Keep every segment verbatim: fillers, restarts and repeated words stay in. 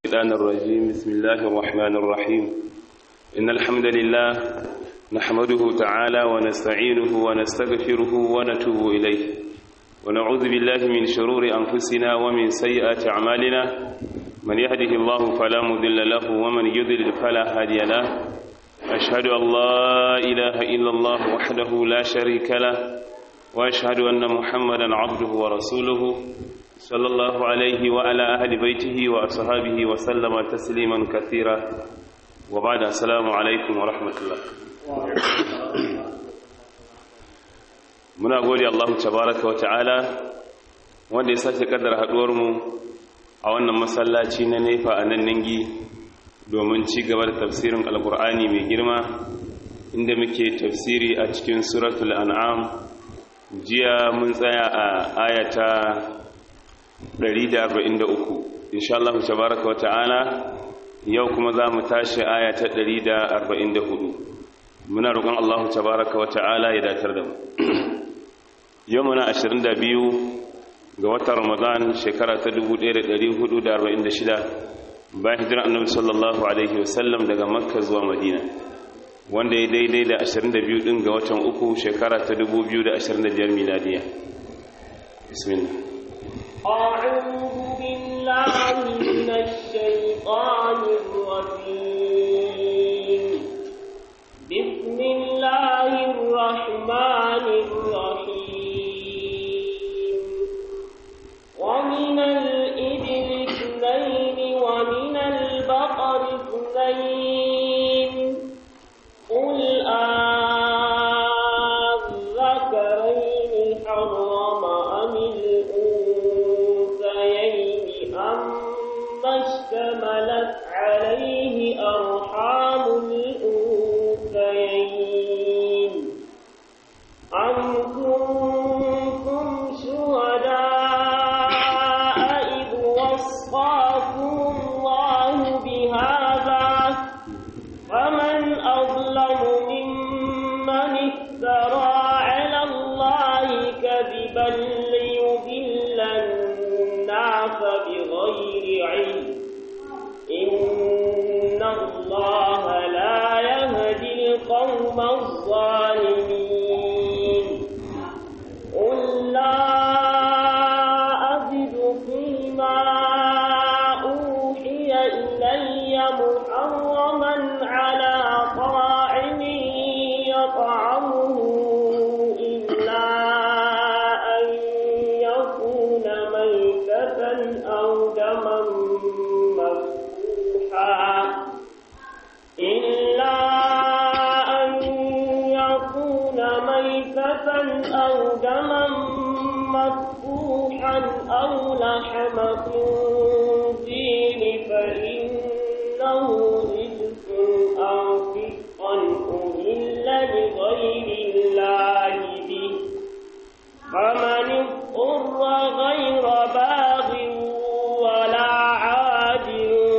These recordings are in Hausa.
الشيطان الرجيم. بسم الله الرحمن الرحيم. إن الحمد لله نحمده تعالى ونستعينه ونستغفره ونتوب إليه ونعوذ بالله من شرور أنفسنا ومن سيئات أعمالنا من يهده الله فلا مضل له ومن يضلل فلا هادي له. أشهد أن لا إله إلا الله وحده لا شريك له وأشهد أن محمدا عبده ورسوله صلى الله عليه وعلى أهل بيته وأصحابه وسلم تسليما كثيرا وبعد. السلام عليكم ورحمة الله. muna gode Allah tabaraka wa ta'ala wanda ya sake kaddara haduwar mu a wannan masallaci na Nefa a nan Ningi domin ci gaba da tafsirin Alkur'ani mai girma inda muke tafsiri a cikin suratul An'am. Jiya mun tsaya a ayata ɗari da arba'in da uku. Insha Allah tabaraka wa ta'ala yau kuma za mu tashi ayata ɗari da arba'in da hudu. Muna roƙon Allah tabaraka wa ta'ala ya datar da mu. Yau muna ashirin da biyu ga watan Ramadan shekara ta dubu ɗaya da ɗari hudu da arba'in da shida bayan hijirar Annabi sallallahu alaihi wasallam daga Makka zuwa Madina, wanda ya daidai da ashirin da biyu din ga watan uku shekara ta dubu biyu da ashirin da biyar miladiya. Bismillah. أعوذ بالله من الشيطان الرجيم. بسم الله الرحمن الرحيم. ومن الإبل اثنين ومن البقر اثنين قل أذكرين حرم أم الأنثيين أما اشتملت عليه أرحام الأنثيين أم كنتم شهداء إذ وصاكم الله بهذا فمن أظلم ممن افترى على الله كذبا ليضل الناس بغير علم إن الله لا يهدي القوم الظالمين. قل لا أجد فيما أوحي إلي محرما على طاعم يطعمه إلا أن يكون ميتة أو دما مسفوحا إلا أن يكون ميتة أو دما مسفوحا أو لحم خنزير فإنه رجس أو فسقا أهل لغير الله به فمن اضطر غير باغ ولا عاد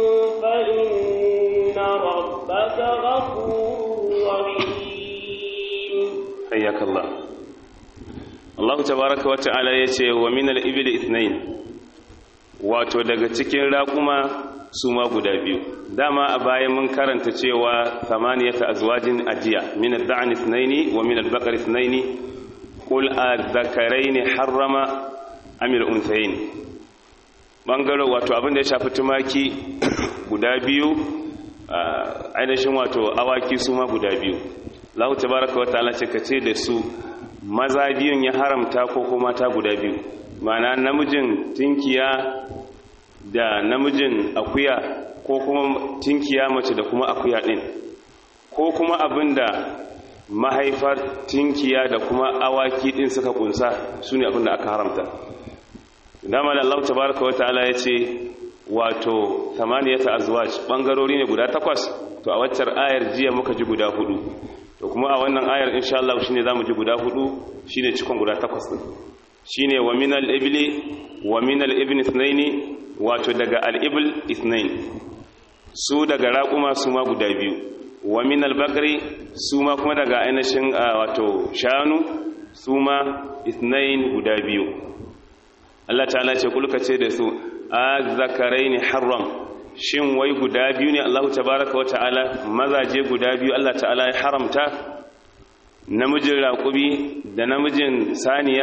فإن ربك غفور رحيم. حياك الله. Allah tabaraka wa ta'ala yace wa min al-ibli ithnain, wato daga cikin raƙuma su ma guda biyu. Dama a baya mun karanta cewa thamaniyata azwajin ajiya min ad-da'n ithnaini wa min al-baqar ithnaini qul adh-dhakarayn harrama am al-unthayayn. Bangaro wato abin da ya shafi tumaki guda biyu, ainihin wato awaki su ma guda biyu. Allah tabaraka wa ta'ala ce kace da su maza biyun ya haramta ko kuma mata guda biyu, ma'ana namijin tinkiya da namijin akuya ko kuma tinkiya mace da kuma akuya din, ko kuma abinda mahaifar tinkiya da kuma awaki din suka kunsa sune abinda aka haramta. Dama da Allah tabaraka wa ta'ala yace wato thamaniyata azwaj, bangarori ne guda takwas. To a waccar ayar jiya muka ji guda hudu, to kuma a wannan ayar insha Allah shine zamu ji guda hudu, shine cikon guda takwas din. Shine wa minal ibli wa minal ibni ithnaini, wato daga al-ibl ithnain su daga raquma su ma guda biyu, wa minal baqri su ma kuma daga ainihin wato shanu su ma ithnain guda biyu. Allah ta'ala ce kulka ce da su azzakaraini harram, shin wai guda biyu ne Allah tabaraka wa ta'ala mazaje guda biyu Allah ta'ala ya haramta namijin raƙumi da namijin saniya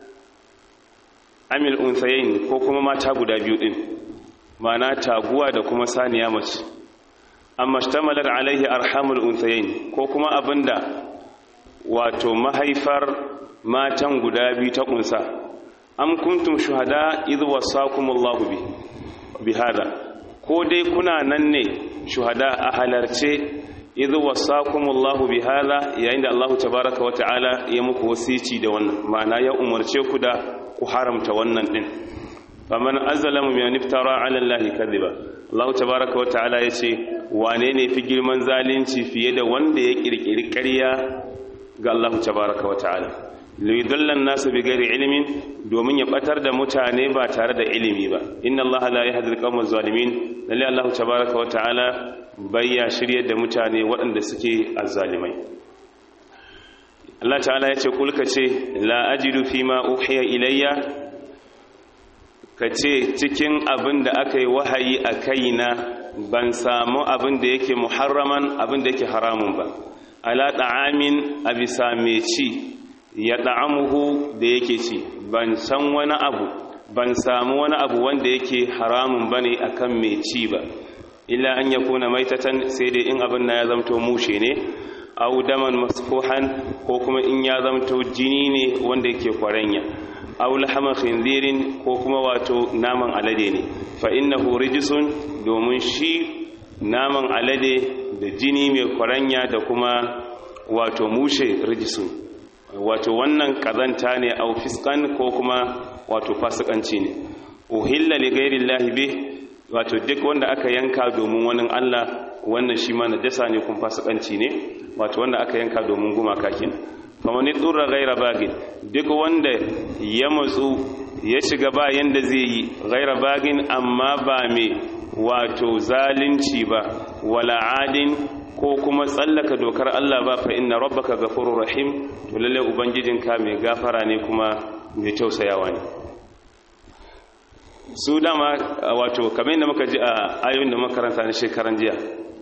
amil unsayin ko kuma mata guda biyu din ma'ana taguwa da kuma saniya mace amma shtamalar alaihi arhamul unsayin ko kuma abinda wato mahaifar matan guda biyu ta kunsa am kuntum shuhada idh wasakumullahu bi bihada ko dai kuna nan ne shuhada a halarce idh wasakumullahu bihada yayin da Allah tabaaraka wa ta'ala ya muku wasici da wannan ma'ana ya umarce ku da ku haramta wannan din faman azlamu mimman iftara ala allahi kadhiba Allah tabaaraka wa ta'ala yace wane ne fi girman zalunci fiye da wanda ya kirkiri ƙarya ga Allah tabaaraka wa ta'ala lidallan nasu bi ghairi ilmin domin ya batar da mutane ba tare da ilimi ba inna allaha la yahdi al-qawma zalimin lalle Allah tabaaraka wa ta'ala bayya shiryar da mutane waɗanda suke azzalimai Allah ta'ala yace kul kace la ajidu fima uhiya ilayya kace cikin abin da aka yi wahayi a kaina ban samu abin da yake muharraman abin da yake haramun ba ala ta'amin abisa mai ci ya da'amuhu da yake ci ban san wani abu ban samu wani abu wanda yake haramun bane akan mai ci ba illa an yakuna maitatan sai dai in abin na ya zamto mushe ne aw daman masfuhan ko kuma in ya zamto jini ne wanda yake kwaranya aw lahama khinzirin ko kuma wato naman alade ne fa innahu rijsun domin shi naman alade da jini mai kwaranya da kuma wato mushe rijsun wato wannan kazanta ne au fiskan ko kuma wato fasikanci ne uhilla li ghairi llahi bih wato duk wanda aka yanka domin wani Allah wannan shi ma najasa ne kuma fasikanci ne wato wanda aka yanka domin gumaka kin fa man yurra ghaira bagin duk wanda ya matsu ya shiga ba yanda zai yi ghaira bagin amma ba me wato zalunci ba wala adin ko kuma tsallaka dokar Allah ba fa inna rabbaka ghafurur rahim to lalle ubangijinka mai gafara ne kuma mai tausayawa ne su dama wato kamar yadda muka ji a ayoyin da makaranta na shekaran jiya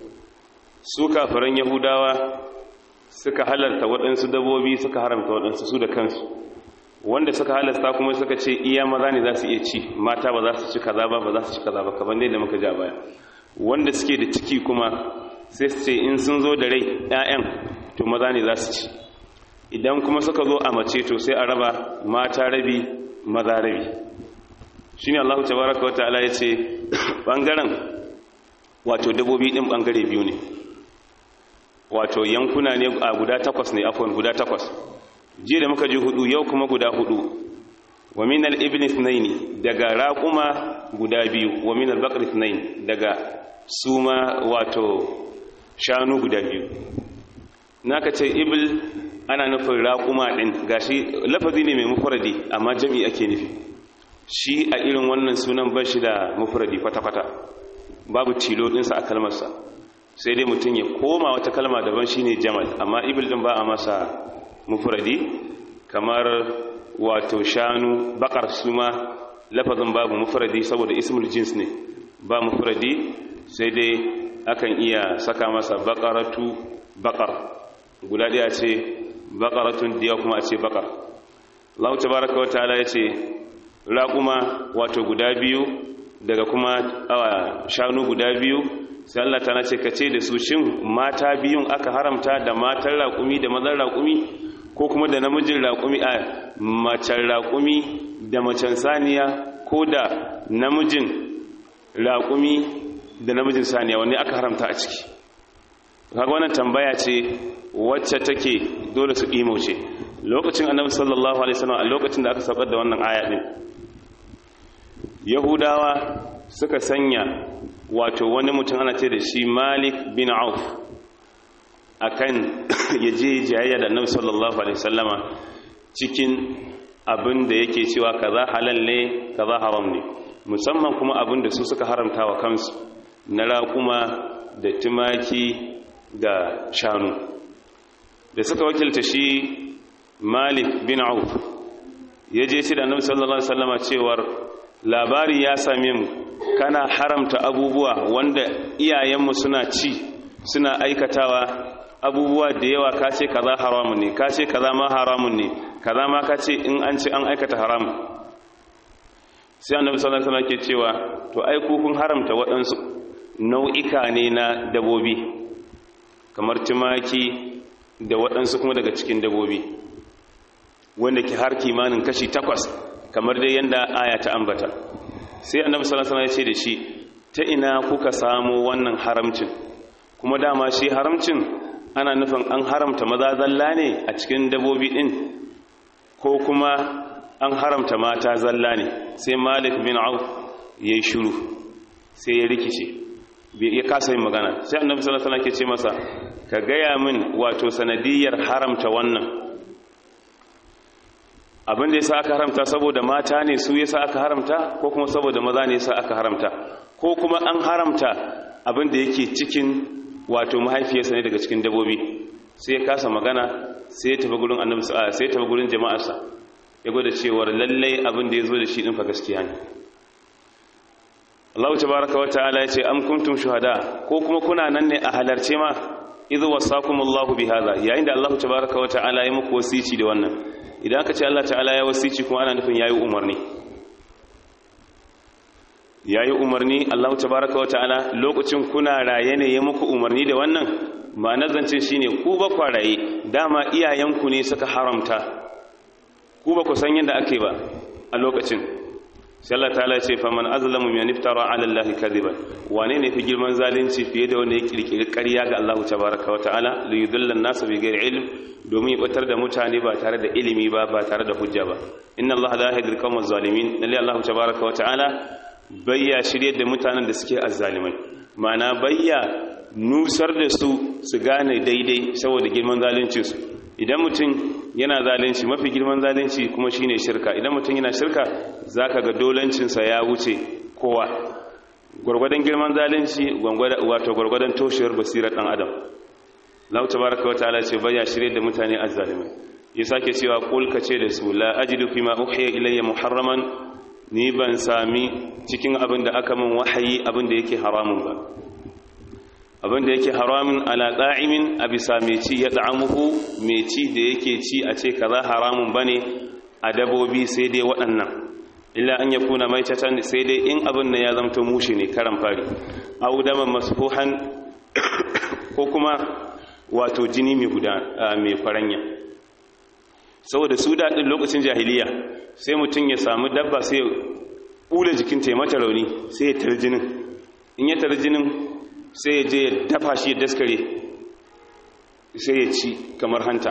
su kafiran yahudawa suka halarta waɗansu dabobi suka haramta waɗansu su da kansu wanda suka halarta kuma suka ce iya maza ne za su iya ci mata ba za su ci kaza ba ba za su ci kaza ba kamar yadda muka ji a baya wanda suke da ciki kuma sai su ce in sun zo da rai ƴaƴan to maza ne za su ci idan kuma suka zo a mace to sai a raba mata rabi maza rabi shine Allah tabaaraka wa ta'ala yace bangaren wato dabobi din bangare biyu ne wato yankuna ne a guda takwas ne afwan guda takwas jiya da muka ji hudu yau kuma guda hudu wa min al-ibn ithnayn daga raquma guda biyu wa min al-baqr ithnayn daga suma wato shanu guda biyu naka ce ibil ana nufin raquma din gashi lafazi ne mai mufradi amma jami'i ake nufi shi a irin wannan sunan bashi da mufradi kwata-kwata babu tilo dinsa a kalmarsa sai dai mutum ya koma wata kalma daban shine jamal amma ibil din ba a masa mufradi kamar wato shanu bakar suma lafazin babu mufradi saboda ismul jins ne ba mufradi sai dai akan iya saka masa bakaratu bakar guda ɗaya ce bakaratun diya kuma a ce bakar Allah tabaraka wa ta'ala ya ce raƙuma wato guda biyu daga kuma shanu guda biyu sai Allah ta nace kace da su shin mata biyun aka haramta da matan raƙumi da mazan raƙumi ko kuma da namijin raƙumi a macen raƙumi da macen saniya ko da namijin raƙumi da namijin saniya wanne aka haramta a ciki kaga wannan tambaya ce wacce take dole su ce lokacin annabi sallallahu alaihi wasallam a lokacin da aka sabar da wannan aya din yahudawa suka sanya wato wani mutum ana ce da shi Malik bin Auf akan yaje jayayya da annabi sallallahu alaihi wasallama cikin abin da yake cewa kaza halal ne kaza haram ne musamman kuma abin da su suka haramta wa kansu na raƙuma da tumaki da shanu da suka wakilta shi Malik bin Auf yaje shi da annabi sallallahu alaihi wasallama cewar labari ya same mu kana haramta abubuwa wanda iyayenmu suna ci suna aikatawa abubuwa da yawa ka ce kaza haramun ne ka ce kaza ma haramun ne kaza ma ka ce in an ce an aikata haramun sai annabi sallallahu alaihi wasallam ke cewa to ai ku kun haramta waɗansu nau'ika ne na dabobi kamar tumaki da waɗansu kuma daga cikin dabobi wanda ke har kimanin kashi takwas kamar dai yanda aya ta ambata sai annabi sallallahu alaihi wasallam ya ce da shi ta ina kuka samu wannan haramcin kuma dama shi haramcin ana nufin an haramta maza zalla ne a cikin dabobi din ko kuma an haramta mata zalla ne sai Malik bin Auf yayi shiru sai ya rikice ya kasa yin magana sai annabi sallallahu alaihi wasallam ke ce masa ka gaya min wato sanadiyar haramta wannan abin da yasa aka haramta saboda mata ne su yasa aka haramta ko kuma saboda maza ne yasa aka haramta ko kuma an haramta abin da yake cikin wato mahaifiyarsa ne daga cikin dabobi sai ya kasa magana sai ya tafi gurin annabi sai ya tafi gurin jama'arsa ya gwada cewa lallai abin da ya zo da shi din fa gaskiya ne Allah tabaaraka wa ta'ala ya ce am kuntum shuhada ko kuma kuna nan ne a halarce ma idh wasakumullahu bihadha yayin da Allah tabaaraka wa ta'ala ya muku wasici da wannan idan aka ce Allah ta'ala ya wasici kuma ana nufin yayi umarni yayi umarni Allah tabaaraka wa ta'ala lokacin kuna raye ne ya muku umarni da wannan ma nazancin shine ku ba kwaraye dama iyayenku ne suka haramta ku ba ku san yadda ake ba a lokacin sai Allah ta'ala ya ce faman azlamu mimman iftara 'ala Allahi kadiban wane ne fi girman zalunci fiye da wanda ya kirkiri ƙarya ga Allah tabaaraka wa ta'ala li yudilla an-nas bi ghairi ilm domin ya batar da mutane ba tare da ilimi ba ba tare da hujja ba inna Allah la yahdi al-qawma az-zalimin lalle Allah tabaaraka wa ta'ala bayya shirye da mutanen da suke azzalimai ma'ana bayya nusar da su su gane daidai saboda girman zaluncin su idan mutum yana zalunci mafi girman zalunci kuma shine shirka idan mutum yana shirka zaka ga dolancinsa ya wuce kowa gurgurdan girman zalunci wato gurgurdan toshiyar basirar dan adam Allah tabaaraka wa ta'ala ce baya shirye da mutane azzalimai ya sake cewa qul kace da su la ajidu fima uhiya ilayya muharraman ni ban sami cikin abin da aka min wahayi abin da yake haramun ba abin da yake haramun ala da'imin abisa mai ci ya da'amuhu mai ci da yake ci a ce kaza haramun bane a dabobi sai dai waɗannan illa an yakuna maitatan sai dai in abin nan ya zamto mushi ne karan fari aw daman masfuhan ko kuma wato jini mai guda mai faranya saboda su daɗin lokacin jahiliya sai mutum ya samu dabba sai ya ɓula jikinta ya mata rauni sai ya tarjinin in ya tarjinin sai ya je ya dafa shi ya daskare sai ya ci kamar hanta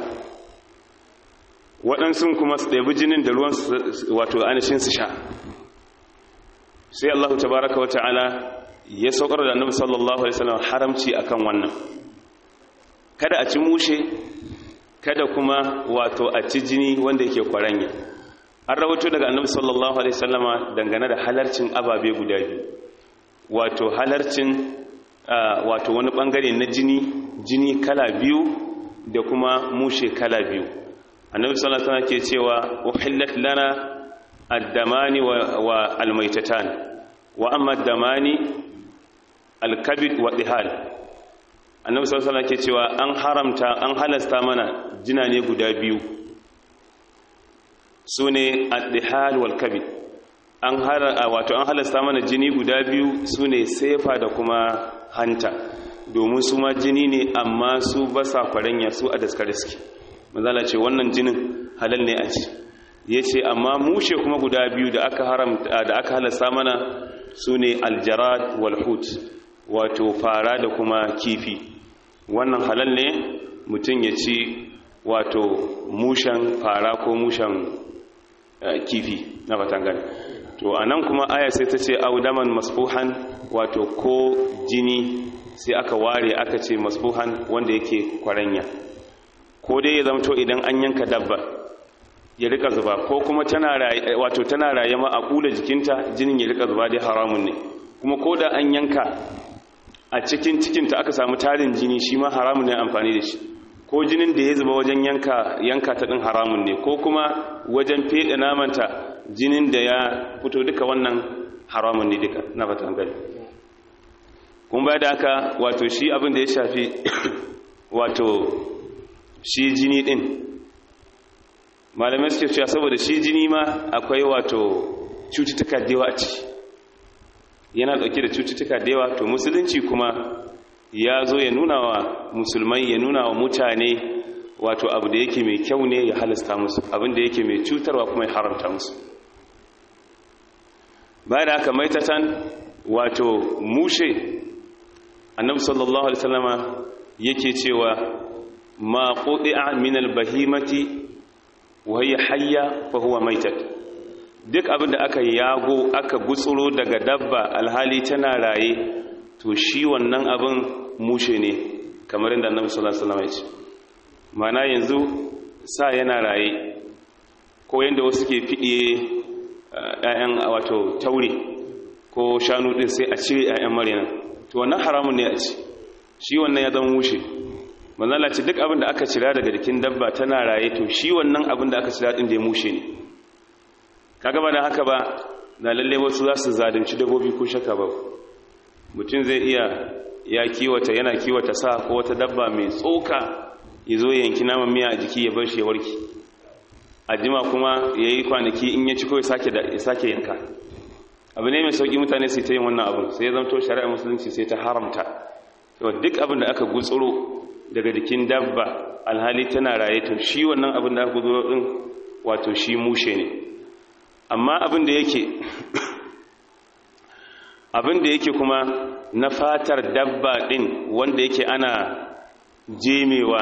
waɗansu kuma su ɗabi jinin da ruwan wato anashin su sha sai Allah tabaraka wa ta'ala ya saukar da annabi sallallahu alaihi wasallam haramci akan wannan kada a ci mushe kada kuma wato a ci jini wanda yake kwaranya an rawaito daga annabi sallallahu alaihi wasallama dangane da halarcin ababe guda biyu wato halarcin wato wani bangare na jini jini kala biyu da kuma mushe kala biyu annabi sallallahu alaihi wasallam ke cewa uhillat lana ad-damani wa al-maytatan wa amma ad-damani al-kabid wa dihal annabi sallallahu alaihi wasallam ke cewa an haramta an halasta mana jina ne guda biyu sune ad-dihal wal kabid an har wato an halasta mana jini guda biyu sune sefa da kuma hanta domin su ma jini ne amma su ba sa kwaranya su a daskariski manzala ce wannan jinin halal ne a ci yace amma mushe kuma guda biyu da aka haramta da aka halasta mana sune aljarad wal hut wato fara da kuma kifi wannan halal ne mutum ya ci wato mushen fara ko mushen kifi na batangane to anan kuma aya sai ta ce audaman masfuhan wato ko jini sai aka ware aka ce masfuhan wanda yake kwaranya ko dai ya zamto idan an yanka dabba ya rika zuba ko kuma tana raye wato tana raye ma a kula jikinta jinin ya rika zuba dai haramun ne kuma ko da an yanka a cikin cikinta aka samu tarin jini shi ma haramun ne amfani da shi ko jinin da ya zuba wajen yanka yanka ta din haramun ne ko kuma wajen fede namanta jinin da ya fito duka wannan haramun ne duka na fatan gani. Kuma ba da haka wato shi abin da ya shafi wato shi jini din malamai suke cewa saboda shi jini ma akwai wato cututtuka da yawa a ciki, yana dauke da cututtuka da yawa. To musulunci kuma ya zo ya nuna wa musulmai, ya nuna wa mutane wato abu da yake mai kyau ne ya halasta musu, abin da yake mai cutarwa kuma ya haramta musu. Bayan haka maitatan wato mushe, annabi sallallahu alaihi wasallama yake cewa ma qudi'a min al-bahimati wa hiya hayya fa huwa maitat. Duk abin da aka yago aka gutsuro daga dabba alhali tana raye, to shi wannan abin mushe ne, kamar inda annabi sallallahu alaihi wasallama ya ce. Mana yanzu sa yana raye, ko yanda wasu ke fidiye ƴaƴan wato taure ko shanu din sai a cire ƴaƴan marina, to wannan haramun ne a ci, shi wannan ya zama mushe. manzala ce duk abin da aka cira daga jikin dabba tana raye, to shi wannan abin da aka cira din da ya mushe ne. Kaga ba da haka ba na lalle wasu za su zalunci dabbobi ko shaka ba. Mutum zai iya ya kiwata yana kiwata sa ko wata dabba mai tsoka, yazo yanki naman miya a jiki ya bar shi ya warke, ajima kuma yayi kwanaki in ya ci ko ya sake da ya sake yanka. Abu ne mai sauki mutane su ta yin wannan abu, sai ya zanto shari'ar musulunci sai ta haramta. To duk abin da aka gutsuro daga jikin dabba alhali tana raye, to shi wannan abin da aka gutsuro din wato shi mushe ne. Amma abin da yake abin da yake kuma na fatar dabba din wanda yake ana jemewa,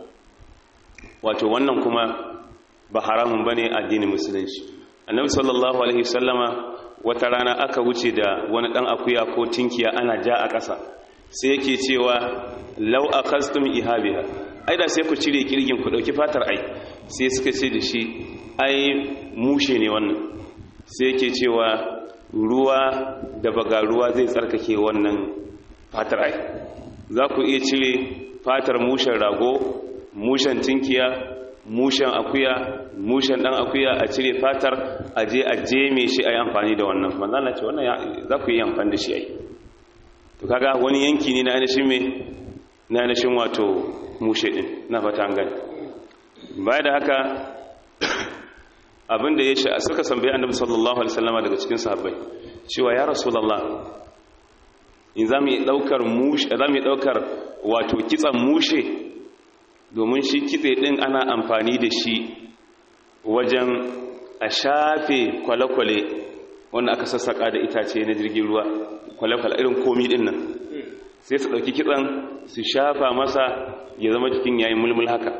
wato wannan kuma ba haramun bane addinin musulunci. Annabi sallallahu alaihi wasallama wata rana aka wuce da wani dan akuya ko tinkiya ana ja a ƙasa, sai yake cewa law akhastum ihabiha, ai da sai ku cire kirgin ku dauki fatar ai. Sai suka ce da shi ai mushe ne wannan. Sai yake cewa ruwa da baga ruwa zai tsarkake wannan fatar ai. Za ku iya cire fatar mushen rago, mushen tinkiya, mushen akuya, mushen dan akuya, a cire fatar a je a jeme shi ai amfani da wannan. manzo Allah ce wannan za ku yi amfani da shi ai. To kaga wani yanki ne na ainihin me na ainihin wato mushe din, na fata an gani. Baya da haka abinda ya sha suka sambaye annabi sallallahu alaihi wasallama daga cikin sahabbai cewa ya rasulullah, in zamu yi daukar mushe, zamu yi daukar wato kitsan mushe, domin shi kitse din ana amfani da shi wajen a shafe kwale-kwale wanda aka sassaka da itace na jirgin ruwa, kwale-kwale irin komi din nan, sai su dauki kitsan su shafa masa ya zama jikin yayin mulmul haka,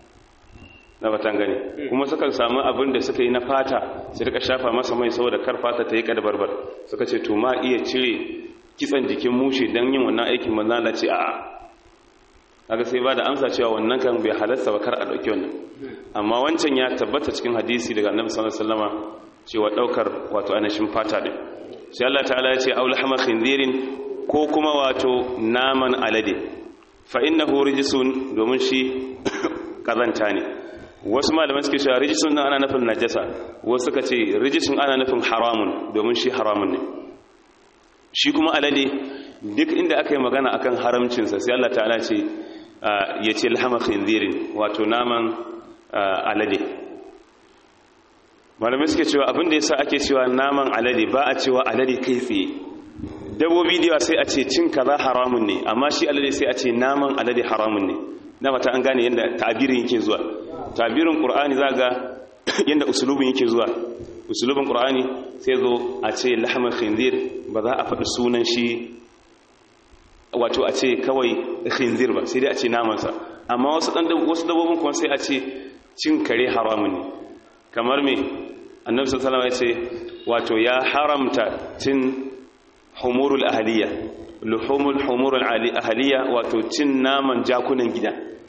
na batan gani. Kuma suka samu abin da suka yi na fata su rika shafa masa mai saboda kar fata ta yi kadbarbar. Suka ce to ma iya cire kitsan jikin mushe dan yin wannan aikin, manzo Allah ce a'a. Kaga sai ba da amsa cewa wannan kan bai halarta ba, kar a dauki wannan. Amma wancan ya tabbata cikin hadisi daga Annabi sallallahu alaihi wasallama cewa daukar wato anashin fata din. Sai Allah ta'ala ya ce aul hama khinzirin, ko kuma wato naman alade, fa innahu rijsun, domin shi kazanta ne. Wasu malaman suke cewa rijisun nan ana nufin najasa, wasu suka ce rijisun ana nufin haramun, domin shi haramun ne. Shi kuma alade duk inda aka yi magana akan haramcinsa sai Allah ta'ala ce ya ce lahama khinzirin, wato naman alade. Malamai suke cewa abin da yasa ake cewa naman alade ba a cewa alade kai tsaye. Dabbobi da yawa sai a ce cin kaza haramun ne, amma shi alade sai a ce naman alade haramun ne. Na mata an gane yadda ta'abirin yake zuwa. Tabirin Qur'ani zaga yanda usulubin yake zuwa. Usulubin Qur'ani sai zo a ce lahma khinzir, ba za a faɗi sunan shi wato a ce kawai khinzir ba, sai dai a ce naman sa. Amma wasu dan wasu dabbobin kuma sai a ce cin kare haramun ne. Kamar me Annabi sallallahu alaihi wasallam ya ce wato ya haramta cin humurul ahliya, luhumul humurul ahliya, wato cin naman jakunan gida.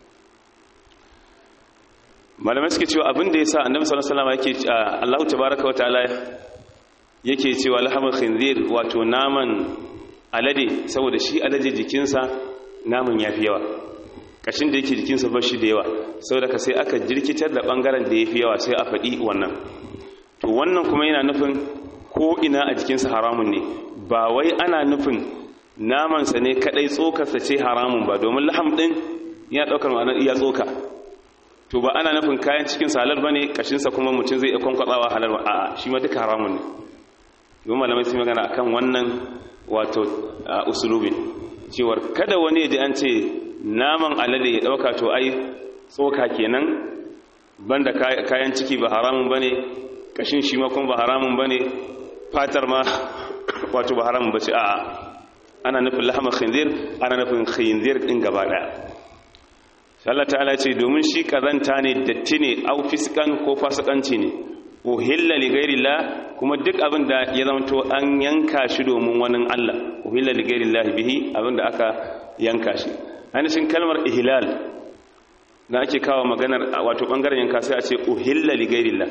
Malamai suke cewa abin da yasa Annabi sallallahu alaihi wasallam yake Allah tabaaraka wataala yake cewa lahmul khinzir, wato naman alade, saboda shi alade jikinsa naman yafi yawa, kashin da yake jikinsa ba shi da yawa, saboda ka sai aka jirkitar da bangaren da yafi yawa sai a faɗi wannan. to wannan kuma yana nufin ko ina a jikinsa haramun ne, ba wai ana nufin namansa ne kadai tsokarsa ce haramun ba, domin laham din yana daukar ma'anar iya tsoka, to ba ana nufin kayan cikinsa halal bane kashinsa kuma mutum zai iya kwankwatsawa halal ba, a'a shi ma duka haramun ne. domin malamai sun magana akan wannan wato usulubin cewar kada wani ya ji an ce naman alade ya dauka to ai tsoka kenan, banda kayan ciki ba haramun bane, kashin shi ma kuma ba haramun bane, fatar ma wato ba haramun bace, a'a ana nufin lahama khinzir, ana nufin khinzir din gaba daya. Allah ta'ala ce domin shi kazanta ne, datti ne, au fiskan ko fasikanci ne, uhilla li ghairillah, kuma duk abin da ya zamanto an yanka shi domin wani Allah, uhilla li ghairillah bihi, abin da aka yanka shi. Ainihin kalmar ihlal da ake kawo maganar wato bangaren yanka sai a ce uhilla li ghairillah,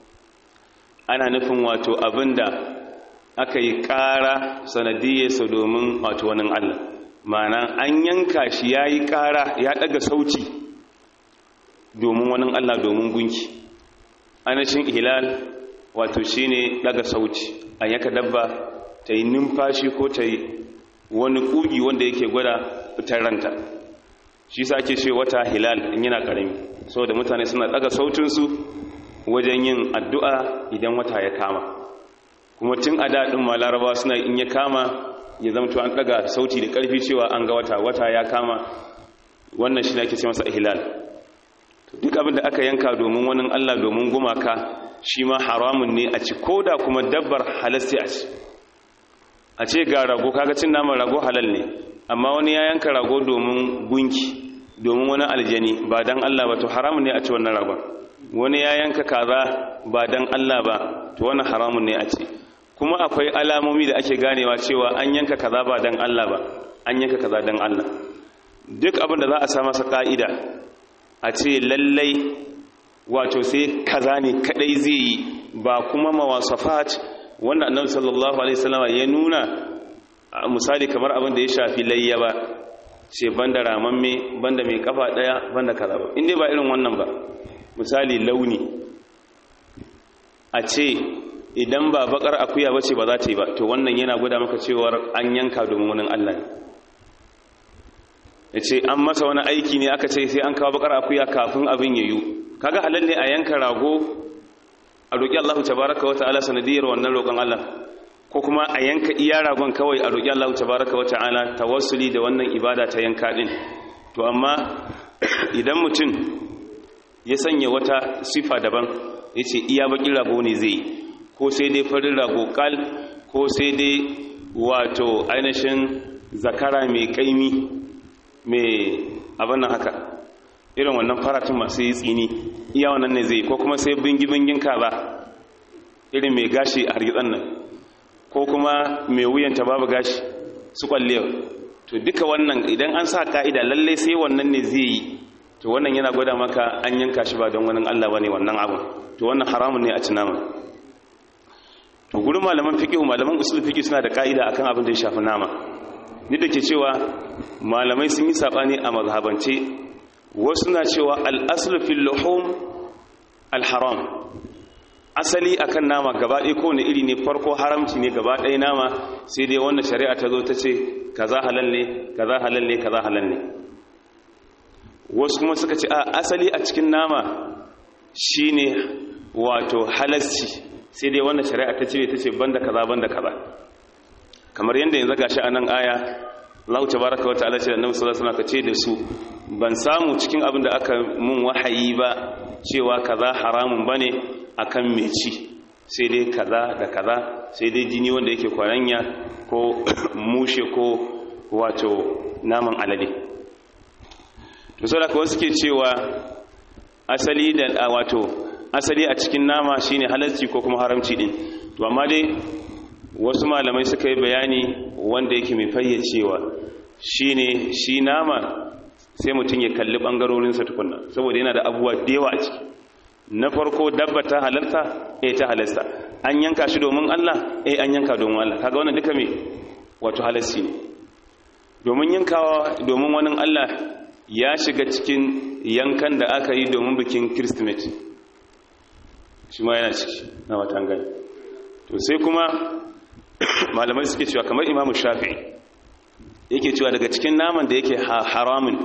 ana nufin wato abin da aka yi ƙara sanadiyyarsa domin wato wani Allah, ma'ana an yanka shi ya yi ƙara ya ɗaga sauti domin wani Allah, domin gunki. Anashin ihlal wato shi ne ɗaga sauti, an yaka dabba ta yi numfashi ko ta yi wani ƙugi wanda yake gwada fitar ranta, shi sa ake ce wata hilal in yana ƙarami, saboda mutane suna ɗaga sautinsu wajen yin addu'a idan wata ya kama. Kuma tun a daɗin ma Laraba suna in ya kama ya zamto an ɗaga sauti da ƙarfi cewa an ga wata wata ya kama, wannan shi ne ake ce masa ihlal. Duk abin da aka yanka domin wani Allah, domin gumaka, shi ma haramun ne a ci, ko da kuma dabbar halasti a ci. A ce ga rago, kaga cin naman rago halal ne, amma wani ya yanka rago domin gunki, domin wani aljani ba dan Allah ba, to haramun ne a ci wannan ragon. Wani ya yanka kaza ba dan Allah ba, to wannan haramun ne a ci. Kuma akwai alamomi da ake ganewa cewa an yanka kaza ba dan Allah ba, an yanka kaza dan Allah. Duk abin da za a sa masa ka'ida a ce lallai wato sai kaza ne kadai zai yi, ba kuma mawasafat wanda Annabi sallallahu alaihi wasallam ya nuna, misali kamar abin da ya shafi layya ba, ce banda ramamme, banda mai kafa daya, banda kaza ba. Inde ba irin wannan ba, misali launi a ce idan ba bakar akuya bace ba za ta yi ba, to wannan yana gwada maka cewar an yanka domin wani Allah ne. Ya ce an masa wani aiki ne aka ce sai an kawo bakar akuya kafin abin ya yi, kaga halal ne a yanka rago a roƙi Allah tabaraka wa ta'ala sanadiyar wannan roƙon Allah, ko kuma a yanka iya ragon kawai a roƙi Allah tabaraka wa ta'ala tawassuli da wannan ibada ta yanka din. To amma idan mutum ya sanya wata sifa daban, ya ce iya bakin rago ne zai, ko sai dai farin rago kal, ko sai dai wato ainihin zakara mai kaimi mai abin nan haka, irin wannan faratun masu yi tsini, iya wannan ne zai, ko kuma sai bingi-bingin kaza irin mai gashi a hargitsan nan, ko kuma mai wuyanta babu gashi su kwalle. To duka wannan idan an sa ka'ida lallai sai wannan ne zai yi, to wannan yana gwada maka an yanka shi ba don wani Allah bane wannan abu, to wannan haramun ne a ci nama. To gurin malaman fiqh, malaman usul fiqh suna da ka'ida akan abin da ya shafi nama, ni da ke cewa malamai sun yi sabani a mazhabance. Wasu na cewa al-aslu fil luhum al-haram, asali akan nama gaba ɗaya ko ne iri ne, farko haramci ne gaba ɗaya nama, sai dai wannan shari'a ta zo ta ce kaza halal ne, kaza halal ne, kaza halal ne. Wasu kuma suka ce a asali a cikin nama shine wato halasci, sai dai wannan shari'a ta cire ta ce banda kaza banda kaza. Kamar yadda yanzu gashi a nan aya Allah tabaraka wa ta'ala ce da Annabi sallallahu alaihi wasallam ka ce da su ban samu cikin abin da aka mun wahayi ba cewa kaza haramun bane akan me ci, sai dai kaza da kaza, sai dai jini wanda yake kwaranya ko mushe ko wato naman alade. To saboda kawai suke cewa asali da wato asali a cikin nama shine halalci ko kuma haramci din. To amma dai wasu malamai suka yi bayani wanda yake mai fayyacewa shine shi nama sai mutum ya kalli bangarorinsa tukunna, saboda yana da abubuwa da yawa a ciki. Na farko dabba ta halarta, eh ta halarta, an yanka shi domin Allah, eh an yanka domin Allah, kaga wannan duka me wato halarci ne. Domin yankawa domin wani Allah ya shiga cikin yankan da aka yi domin bikin Kirsimeti. shi ma yana ciki na watan gani. To sai kuma malamai suke cewa kamar Imam Shafi'i yake cewa daga cikin naman da yake haramun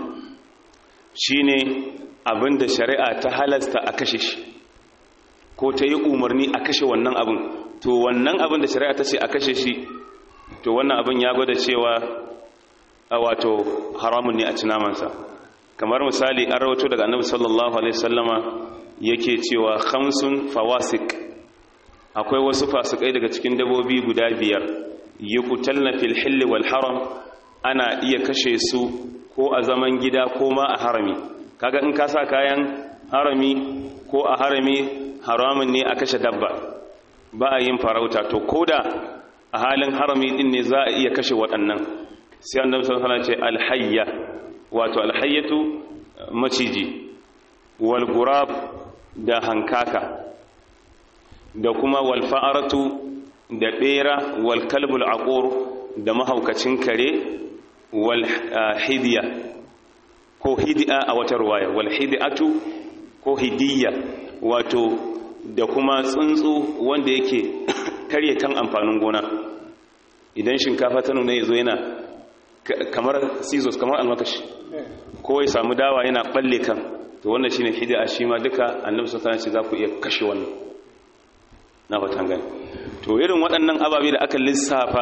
shine abinda shari'a ta halasta a kashe shi ko ta yi umarni a kashe wannan abin, to wannan abin da shari'a ta ce a kashe shi, to wannan abin ya gwada cewa a wato haramun ne a ci namansa. Kamar misali an rawato daga annabi sallallahu alaihi wasallama yake cewa khamsun fawasik, akwai wasu fasikai daga cikin dabobi guda biyar yuqtalna fil hill wal haram, ana iya kashe su ko a zaman gida ko ma a harami. Kaga in ka sa kayan harami ko a harami haramun ne a kashe dabba, ba a yin farauta. To koda a halin harami din ne za a iya kashe waɗannan. Sai annabi sallallahu alaihi wasallam ce alhayya, wato alhayyatu maciji, wal gurab da hankaka, da kuma wal fa'aratu da bera, wal kalbul aqur da mahaukacin kare, wal hidiya ko hidiya a wata ruwaya, wal hidiyatu ko hidiyya, wato da kuma tsuntsu wanda yake karye kan amfanin gona. Idan shinkafa ta nuna yazo yana kamar scissors, kamar almakashi, ko ya samu dawa yana balle kan, to wannan shine hidiya. Shi ma duka annabi sallallahu alaihi wasallam ce za ku iya kashe wannan, na fatan gani. To irin waɗannan ababe da aka lissafa,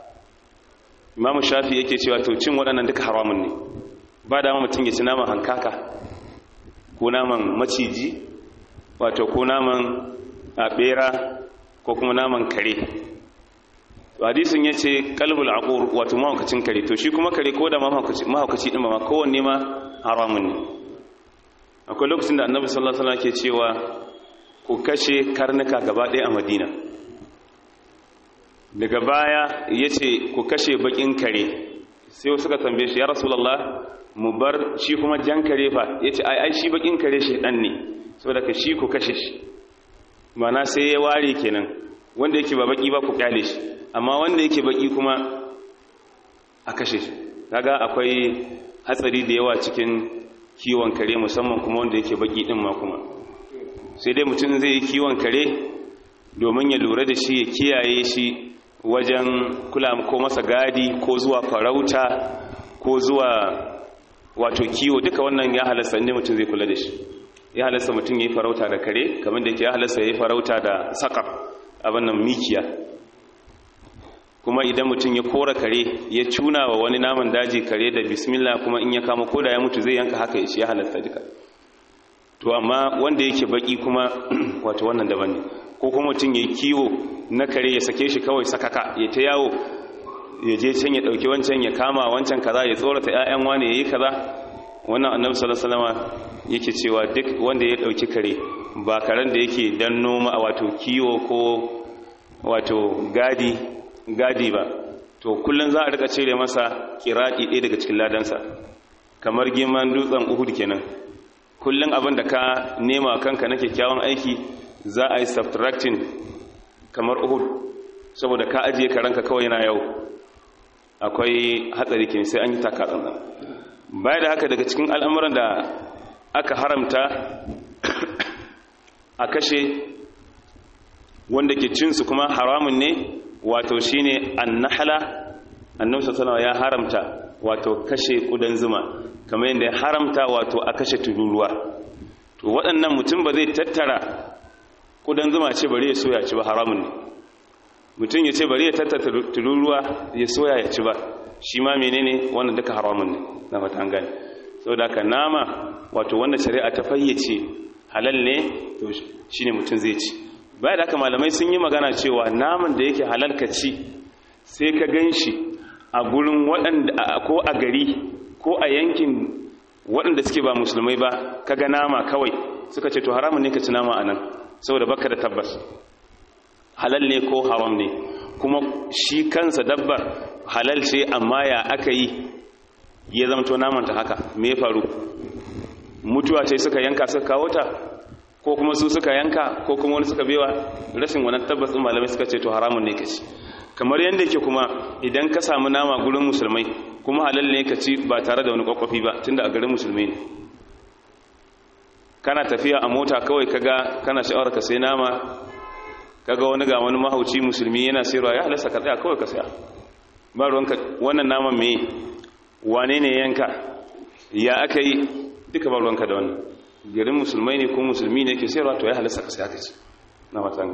Imam Shafi yake cewa to cin waɗannan duka haramun ne. Ba da mutum ya ci naman hankaka ko naman maciji, wato ko naman bera ko kuma naman kare. To hadisin yace qalbul aqur, wato mahaukacin kare. To shi kuma kare ko da mahaukaci mahaukaci din ma kowanne ma haramun ne. Akwai lokacin da Annabi sallallahu alaihi wasallam ke cewa ku kashe karnuka gaba ɗaya a Madina. Daga baya yace ku kashe bakin kare. Sai suka tambaye shi, ya Rasulullah, mu bar shi kuma jan kare fa? Yace ai ai shi bakin kare shi dan ne, saboda ka shi ku kashe shi. Mana sai ya ware kenan, wanda yake ba baki ba ku kyale shi, amma wanda yake baki kuma a kashe shi. Kaga akwai hatsari da yawa cikin kiwon kare, musamman kuma wanda yake baki din ma kuma. Sai dai mutum zai yi kiwon kare domin ya lura da shi, ya kiyaye shi wajen kula ko masa gadi ko zuwa farauta ko zuwa wato kiwo, duka wannan ya halasta inda mutum zai kula da shi. Ya halasta mutum ya yi farauta da kare, kamar da yake ya halasta ya yi farauta da sakar, abin nan mikiya. Kuma idan mutum ya kora kare, ya cuna wa wani naman daji kare da bismillah, kuma in ya kama koda ya mutu zai yanka, haka ya shi ya halasta duka. To amma wanda yake baki kuma wato wannan daban ne. Ko kuma mutum ya yi kiwo na kare, ya sake shi kawai sakaka, ya ta yawo, ya je can ya ɗauki wancan, ya kama wancan kaza, ya tsorata 'ya'yan wani ya yi kaza. Wannan annabi sallallahu alaihi wasallam yake cewa duk wanda ya ɗauki kare, ba karen da yake dan noma wato kiwo ko wato gadi gadi ba, to kullun za a rika cire masa kiraki ɗaya daga cikin ladansa, kamar girman dutsen Uhud kenan. Kullun abin da ka nema kanka na kyakkyawan aiki za a yi subtracting kamar Uhud, saboda ka ajiye karanka kawai yana yau. Akwai hatsari kenan, sai an yi taka tsantsan. Baya da haka, daga cikin al'amuran da aka haramta a kashe wanda ke cinsu kuma haramun ne, wato shi ne annahala. Annabi sallallahu alaihi wasallam ya haramta wato kashe kudan zuma, kamar yadda ya haramta wato a kashe tururuwa. To waɗannan mutum ba zai tattara kudan zuma ce bari ya soya ci ba, haramun ne. Mutum ya ce bari ya tattara tururuwa ya soya ya ci ba, shi ma menene wannan duka haramun ne, na fatan gani. Saboda haka nama wato wanda shari'a ta fayyace halal ne, to shine mutum zai ci. Bayan da haka malamai sun yi magana cewa naman da yake halal ka ci, sai ka ganshi a gurin waɗanda ko a gari ko a yankin waɗanda suke ba musulmai ba, kaga nama kawai, suka ce to haramun ne ka ci nama anan, saboda baka da tabbas halal ne ko haram ne. Kuma shi kansa dabbar halal ce, amma ya aka yi ya zamto namanta haka, me ya faru? Mutuwa ce suka yanka suka kawo ta, ko kuma su suka yanka, ko kuma wani suka bewa? Rashin wannan tabbas din malamai suka ce to haramun ne ka ci. Kamar yanda yake kuma idan ka samu nama gurin musulmai, kuma halal ne ka ci ba tare da wani kwakwafi ba, tunda a garin musulmai ne. kana tafiya a mota kawai kaga kana sha'awar ka sai nama, kaga wani ga wani mahauci musulmi yana sayarwa, ya halasta ka tsaya kawai ka saya. Ba ruwanka wannan naman me, wane ne yanka, ya aka yi, duka ba ruwanka da wannan. Garin musulmai ne ko musulmi ne ke sayarwa, to ya halasta ka saya ka ci na matanga.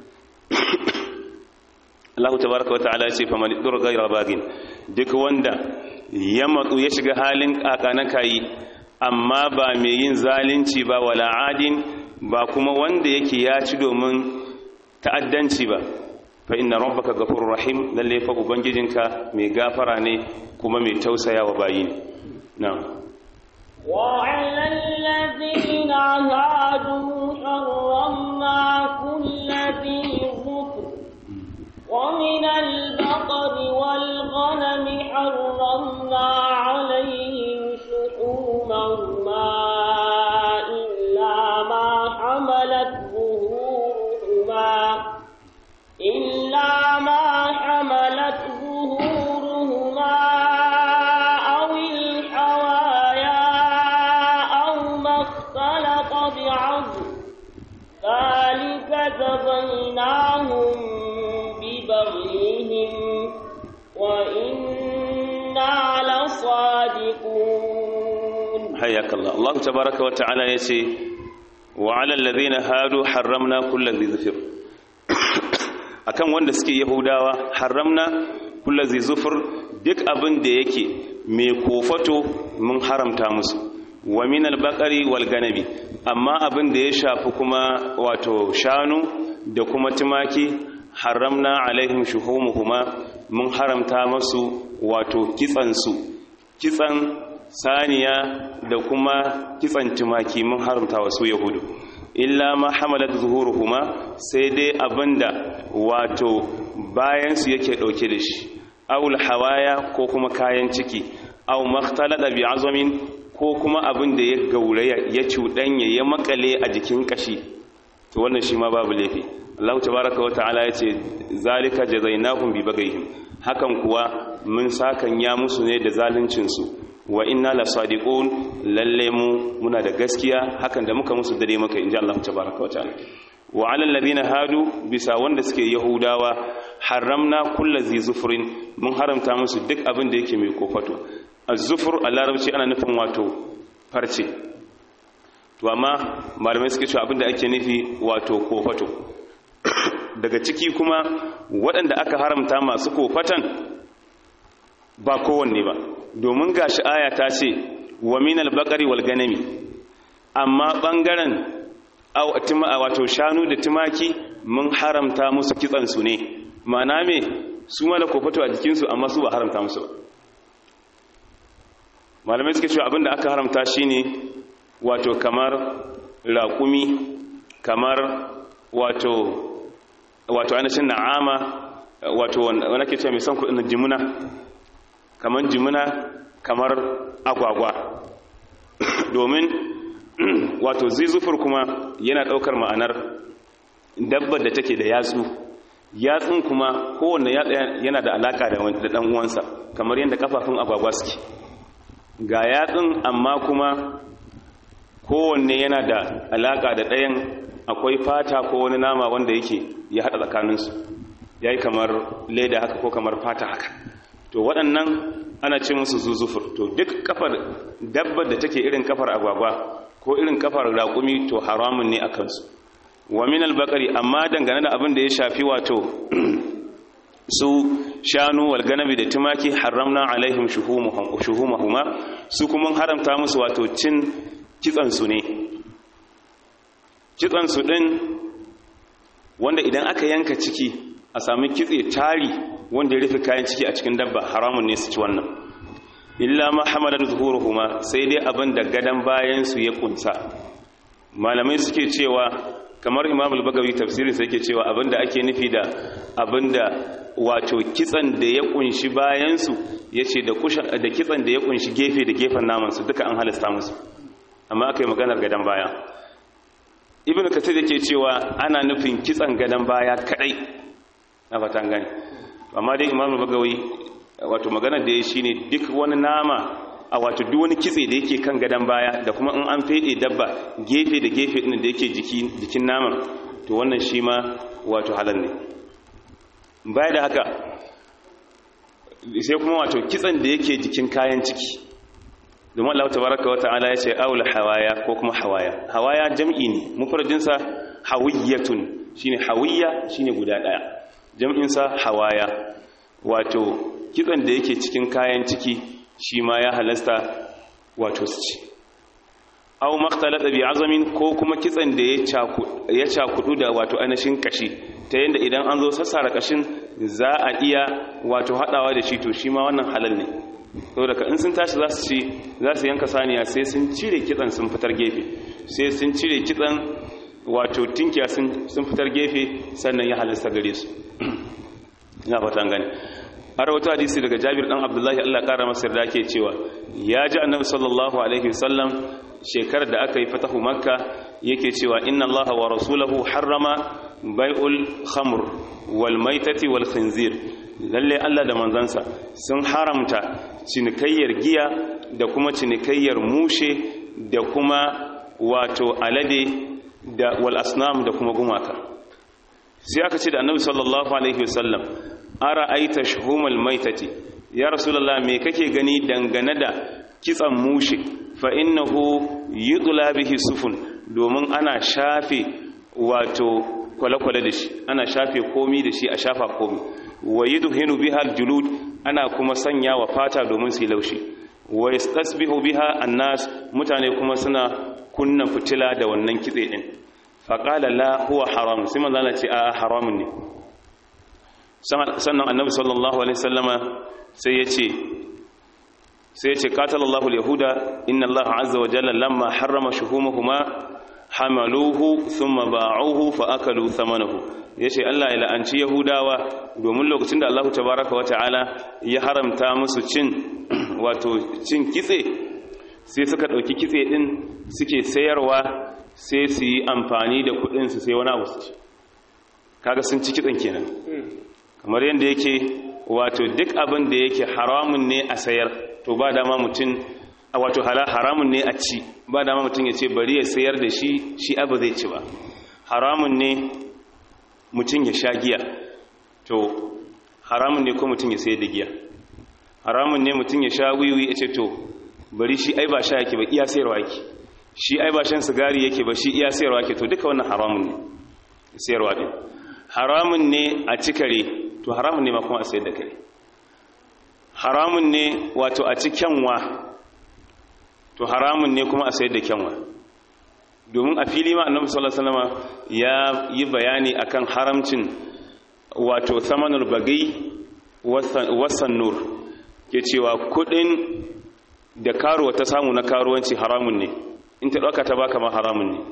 Allah tabaraka wata'ala ya ce fa man dur ghayra bagin, duk wanda ya matsu ya shiga halin kakana kai amma ba mai yin zalunci ba, wala adin ba kuma wanda yake ya ci domin ta'addanci ba, fa inna rabbaka ghafurur rahim, lalle fa ubangijinka mai gafara ne kuma mai tausayawa bayi ne. na'am وعلى الذين هادوا حرمنا كل ذي ظفر ومن البقر والغنم حرمنا عليهم شحومهما إلا ما حملت ظهورهما إلا ما حملت ظهورهما أو الحوايا أو ما اختلط بعظم ذلك جزيناهم ببغيهم وإنا لصادقون. حياك الله. الله تبارك وتعالى يسي وعلى الذين هادوا حرمنا كل ذي ظفر. akan wanda suke yahudawa haramna kullu zi zufur, duk abin da yake mai kofato mun haramta musu, wa min al-baqari wal ganami, amma abin da ya shafi kuma wato shanu da kuma tumaki haramna alaihim shuhumuhuma, mun haramta musu wato kitsan su, kitsan saniya da kuma kitsan tumaki mun haramta wasu yahudu. Illa ma hamalat zuhuruhuma, sai dai abinda wato bayan su yake dauke da shi, awul hawaya ko kuma kayan ciki, aw makhtalada bi azamin ko kuma abinda ya gauraya ya cudanya ya makale a jikin kashi, to wannan shi ma babu laifi. Allah tabaaraka wa ta'ala yace zalika jazainahum bi bagayhim, hakan kuwa mun sakan ya musu ne da zaluncin su, wa inna la sadiqun, lalle mu muna da gaskiya hakan da muka musu dare maka, inji Allah tabaaraka wa ta'ala. Wa 'ala alladhina hadu, bisa wanda suke yahudawa haramna kullu zi zufrin, mun haramta musu duk abin da yake mai kofato. Az-zufur a larabci ana nufin wato farce, to amma malamai suke cewa abin da ake nufi wato kofato. Daga ciki kuma waɗanda aka haramta masu kofatan ba kowanne ba, domin gashi aya ta ce wa minal baqari wal ganami, amma bangaren wato shanu da tumaki mun haramta musu kitsan su ne, ma'ana me su ma da kofato a jikin su amma su ba haramta musu ba. Malamai suke cewa abinda aka haramta shine wato kamar raƙumi, kamar wato wato ainihin na'ama, wato wanda ke cewa mai son kuɗin jimuna, kamar jimuna, kamar agwagwa. Domin wato zizufur kuma yana ɗaukar ma'anar dabbar da take da yatsu, yatsun kuma kowanne yatsa yana da alaka da ɗan uwansa, kamar yadda kafafun agwagwa suke, ga yatsun amma kuma kowanne yana da alaka da ɗayan, akwai fata ko wani nama wanda yake ya haɗa tsakaninsu, ya yi kamar leda haka ko kamar fata haka. To waɗannan ana ce musu zuzufur. To duk kafar dabbar da take irin kafar agwagwa ko irin kafar raƙumi to haramun ne a kansu. Wa min al-baqari, amma dangane da abin da ya shafi wato su shanu wal ganami da tumaki haramna alaihim shuhumahuma, su kuma haramta musu wato cin kitsan su ne. Kitsan su din wanda idan aka yanka ciki a sami kitse tari wanda ya rufe kayan ciki a cikin dabba, haramun ne su ci wannan. Illa ma hamalat zuhuruhuma, sai dai abin da gadan bayan su ya kunsa. Malamai suke cewa, kamar Imam al-Bagawi tafsirin sa yake cewa abinda ake nufi da abinda wato kitsan da ya kunshi bayan su, yace da kushan da kitsan da ya kunshi gefe da gefen naman su duka an halasta musu, amma akai maganar gadan baya. Ibn Kathir yake cewa ana nufin kitsan gadan baya kadai, na fatan gani. Amma dai Imam al-Bagawi wato maganar da yayi shine duk wani nama a wato duk wani kitse da yake kan gadan baya da kuma in an fede dabba gefe da gefe din da yake jiki jikin naman to wannan shi ma wato halal ne. Baya da haka sai kuma wato kitsen da yake jikin kayan ciki, domin Allah tabaraka wa ta'ala ya ce aula hawaya ko kuma hawaya. Hawaya jam'i ne, mufradin sa hawiyatun, shine hawiya shine guda daya, jam'in sa hawaya. Wato kitsen da yake cikin kayan ciki shi ma ya halasta wato su ci. Aw maqtalata bi azamin, ko kuma kitsen da ya caku ya cakudu da wato anashin kashi, ta yanda idan an zo sassara kashin za a iya wato hadawa da shi, to shi ma wannan halal ne. Saboda ka in sun tashi za su ci za su yanka saniya sai sun cire kitsen sun fitar gefe, sai sun cire kitsen wato tinkiya sun sun fitar gefe sannan ya halasta gare su. Ina fata gani. Har wata hadisi daga Jabir dan Abdullahi Allah kara masa yarda ke cewa ya ji Annabi sallallahu alaihi wasallam shekarar da aka yi fatahu Makka yake cewa inna Allaha wa rasulahu harrama bai'ul khamr wal maitati wal khinzir, lalle Allah da manzansa sun haramta cinikayyar giya da kuma cinikayyar mushe da kuma wato alade da wal asnam da kuma gumaka. Sai aka ce da Annabi sallallahu alaihi wasallam ara aita shuhumal maitati, ya rasulullah me kake gani dangane da kitsan mushe, fa innahu yudla bihi sufun, domin ana shafe wato kwale-kwale da shi, ana shafe komi da shi, a shafa komi. Wa yudhinu biha aljulud, ana kuma sanya wa fata domin su laushi. Wa yastasbihu biha annas, mutane kuma suna kunna fitila da wannan kitse din. Fa qala la huwa haram, sai manzo Allah ce a haramun ne. Sannan Annabi sallallahu alaihi wasallama sai ya ce sai ya ce qatalallahu alyahuda inna Allah azza wa jalla lamma harrama shuhumahuma hamaluhu thumma ba'uhu fa akalu thamanahu. Yace Allah ya la'anci Yahudawa domin lokacin da Allah tabaaraka wa ta'ala ya haramta musu cin wato cin kitse, sai suka dauki kitse din suke sayarwa, sai su yi amfani da kudin su sai wani abu su ci. Kaga sun ci kitsen kenan. Kamar yanda yake wato duk abin da yake haramun ne a sayar, to ba dama mutum a wato haramun ne a ci, ba dama mutum ya ce bari ya sayar da shi shi abu zai ci ba. Haramun ne mutum ya sha giya, to haramun ne ko mutum ya sayar da giya. Haramun ne mutum ya sha wiwi ya ce to bari shi ai ba sha yake ba iya sayarwa yake, shi ai ba shan sigari yake ba shi iya sayarwa yake, to duka wannan haramun ne sayarwa din. Haramun ne a ci kare, to haramun ne ma kuma a sayar da kare. Haramun ne wato a ci kyanwa, to haramun ne kuma a sayar da kyanwa. Domin a fili ma Annabi sallallahu alaihi wasallam ya yi bayani akan haramcin wato samanul bagai wasan nur, ke cewa kudin da karuwa ta samu na karuwanci haramun ne, in ta dauka ta baka ma haramun ne.